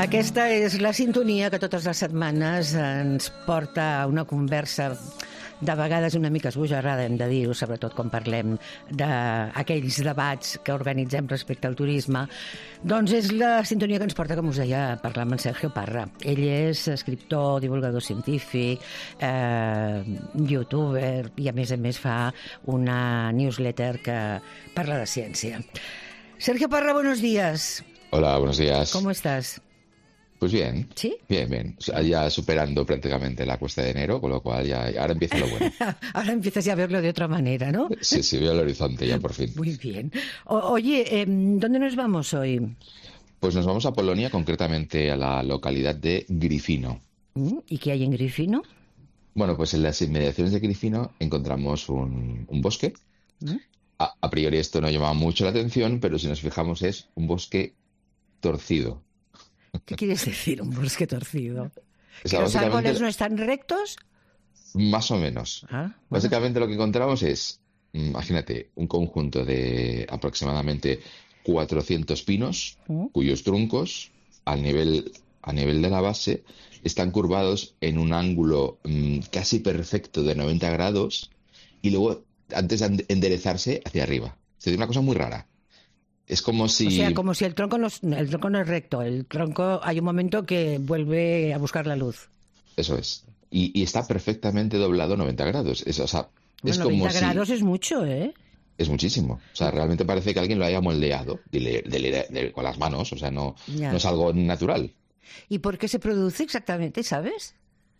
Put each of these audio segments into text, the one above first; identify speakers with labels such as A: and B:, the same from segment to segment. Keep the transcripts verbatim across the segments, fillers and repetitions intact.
A: Aquesta és la sintonia que totes les setmanes ens porta a una conversa de vegades una mica esbojarrada, hem de dir-ho, sobretot quan parlem d'aquells debats que organitzem respecte al turisme. Doncs és la sintonia que ens porta, com us deia, a parlar amb en Sergio Parra. Ell és escriptor, divulgador científic, eh, youtuber i, a més a més, fa una newsletter que parla de ciència. Sergio Parra, buenos días.
B: Hola, buenos días.
A: ¿Cómo estás?
B: Pues bien,
A: ¿Sí?
B: bien, bien. O sea, ya superando prácticamente la cuesta de enero, con lo cual ya ahora empieza lo bueno.
A: Ahora empiezas ya a verlo de otra manera, ¿no?
B: Sí, sí, veo el horizonte ya por fin.
A: Muy bien. O- oye, eh, ¿dónde nos vamos hoy?
B: Pues nos vamos a Polonia, concretamente a la localidad de Gryfino.
A: ¿Mm? ¿Y qué hay en Gryfino?
B: Bueno, pues en las inmediaciones de Gryfino encontramos un, un bosque.
A: ¿Mm?
B: A, a priori esto no llama mucho la atención, pero si nos fijamos es un bosque torcido.
A: ¿Qué quieres decir, un bosque torcido?
B: O
A: ¿Que
B: sea,
A: los
B: básicamente-
A: árboles no están rectos?
B: Más o menos.
A: Ah, bueno.
B: Básicamente lo que encontramos es, imagínate, un conjunto de aproximadamente cuatrocientos pinos,
A: ¿Mm?
B: cuyos truncos, al nivel, a nivel de la base, están curvados en un ángulo mm, casi perfecto de noventa grados y luego, antes de ende- enderezarse, hacia arriba. Es decir, una cosa muy rara. Es como si...
A: O sea, como si el tronco, no, es- el tronco no es recto. El tronco hay un momento que vuelve a buscar la luz.
B: Eso es. Y, y está perfectamente doblado noventa grados. Es, o sea, es
A: Bueno,
B: como
A: noventa
B: si...
A: grados es mucho, ¿eh?
B: Es muchísimo. O sea, realmente parece que alguien lo haya moldeado de- de- de- con las manos. O sea, no,
A: Ya.
B: no es algo natural.
A: ¿Y por qué se produce exactamente, sabes?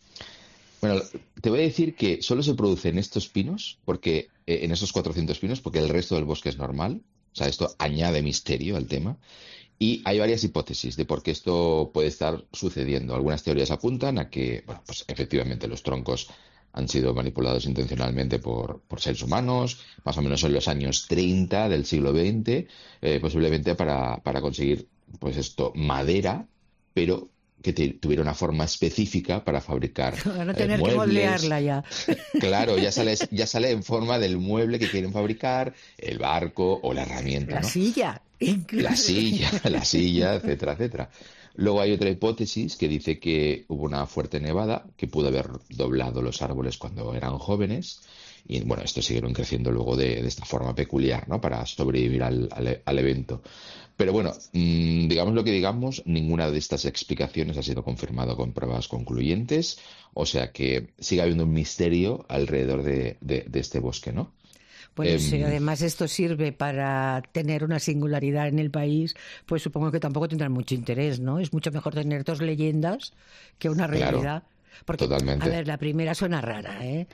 B: Bueno, te voy a decir que solo se produce en estos pinos, porque eh, en esos cuatrocientos pinos, porque el resto del bosque es normal. O sea, esto añade misterio al tema. Y hay varias hipótesis de por qué esto puede estar sucediendo. Algunas teorías apuntan a que, bueno, pues efectivamente los troncos han sido manipulados intencionalmente por, por seres humanos, más o menos en los años treinta del siglo veinte, eh, posiblemente para, para conseguir, pues esto, madera, pero que te- tuviera una forma específica para fabricar
A: Para no
B: eh,
A: tener que
B: muebles.
A: moldearla ya.
B: Claro, ya sale, ya sale en forma del mueble que quieren fabricar, el barco o la herramienta,
A: La
B: ¿no?
A: silla. incluso.
B: La silla, la silla, etcétera, etcétera. Luego hay otra hipótesis que dice que hubo una fuerte nevada que pudo haber doblado los árboles cuando eran jóvenes y bueno, estos siguieron creciendo luego de, de esta forma peculiar, ¿no? Para sobrevivir al, al- al evento. Pero bueno, mm, digamos lo que digamos, ninguna de estas explicaciones ha sido confirmado con pruebas concluyentes, o sea que sigue habiendo un misterio alrededor de, de- de este bosque, ¿no?
A: Bueno,
B: Em,
A: si además esto sirve para tener una singularidad en el país, pues supongo que tampoco tendrán mucho interés, ¿no? Es mucho mejor tener dos leyendas que una
B: Claro,
A: realidad. Porque,
B: totalmente.
A: a ver, la primera suena rara, ¿eh?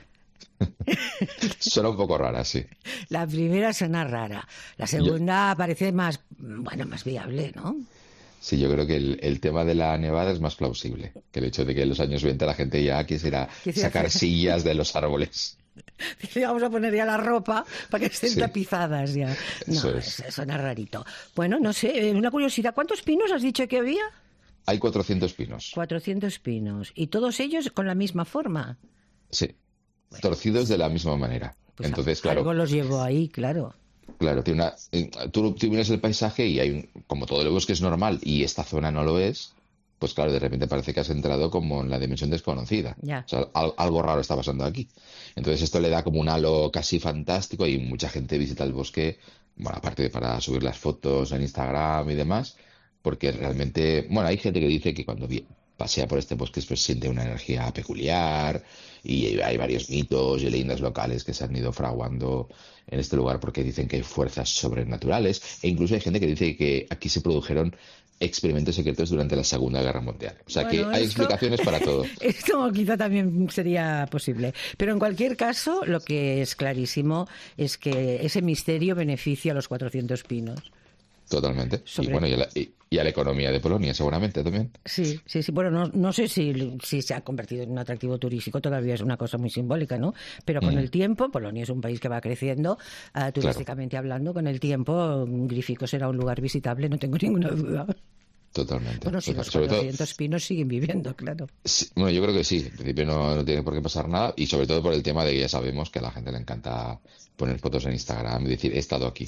B: Suena un poco rara, sí.
A: La primera suena rara. La segunda parece más, bueno, más viable, ¿no?
B: Sí, yo creo que el, el tema de la nevada es más plausible que el hecho de que en los años veinte la gente ya quisiera
A: Quisiera
B: sacar
A: hacer-
B: sillas de los árboles.
A: Dice, vamos a poner ya la ropa para que estén
B: Sí.
A: tapizadas ya. No,
B: Eso es.
A: es- suena rarito. Bueno, no sé, eh, una curiosidad. ¿Cuántos pinos has dicho que había?
B: Hay cuatrocientos pinos,
A: cuatrocientos pinos. ¿Y todos ellos con la misma forma?
B: sí, torcidos de la misma manera.
A: Pues
B: Entonces,
A: a-
B: claro,
A: algo los llevó ahí, claro.
B: claro, tiene una, eh, tú, tú miras el paisaje y hay un, como todo el bosque es normal y esta zona no lo es, pues claro, de repente parece que has entrado como en la dimensión desconocida.
A: Ya.
B: O sea, al- algo raro está pasando aquí. Entonces esto le da como un halo casi fantástico y mucha gente visita el bosque, bueno, aparte de para subir las fotos en Instagram y demás, porque realmente, bueno, hay gente que dice que cuando vi- pasea por este bosque pues siente una energía peculiar y hay varios mitos y leyendas locales que se han ido fraguando en este lugar porque dicen que hay fuerzas sobrenaturales e incluso hay gente que dice que aquí se produjeron experimentos secretos durante la Segunda Guerra Mundial. O sea
A: Bueno,
B: que hay
A: esto-
B: explicaciones para todo.
A: Esto quizá también sería posible. Pero en cualquier caso, lo que es clarísimo es que ese misterio beneficia a los cuatrocientos pinos.
B: Totalmente.
A: Sobre-
B: Y bueno, y a, la, y- y a la economía de Polonia seguramente también.
A: Sí, sí, sí. Bueno, no, no sé si, si se ha convertido en un atractivo turístico, todavía es una cosa muy simbólica, ¿no? Pero con
B: Mm.
A: el tiempo, Polonia es un país que va creciendo, ah, turísticamente hablando, con el tiempo, Gryfico será un lugar visitable, no tengo ninguna duda.
B: Totalmente.
A: Bueno, si
B: Total-
A: los
B: sobre todo,
A: cuatrocientos pinos siguen viviendo, claro.
B: sí, bueno, yo creo que sí. En principio no, no tiene por qué pasar nada y sobre todo por el tema de que ya sabemos que a la gente le encanta poner fotos en Instagram y decir he estado aquí.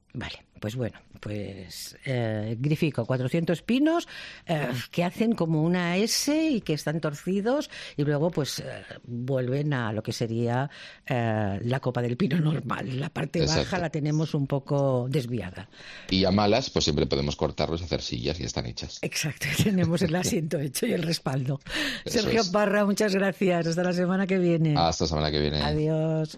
A: Vale, pues bueno, pues eh, Grifico, cuatrocientos pinos eh, que hacen como una S y que están torcidos y luego pues eh, vuelven a lo que sería eh, la copa del pino normal. La parte
B: Exacto.
A: baja la tenemos un poco desviada.
B: Y a malas, pues siempre podemos cortarlos y hacer sillas y están hechas.
A: Exacto, tenemos el asiento hecho y el respaldo.
B: Eso
A: Sergio
B: es.
A: Parra, muchas gracias. Hasta la semana que viene.
B: Hasta la semana que viene.
A: Adiós.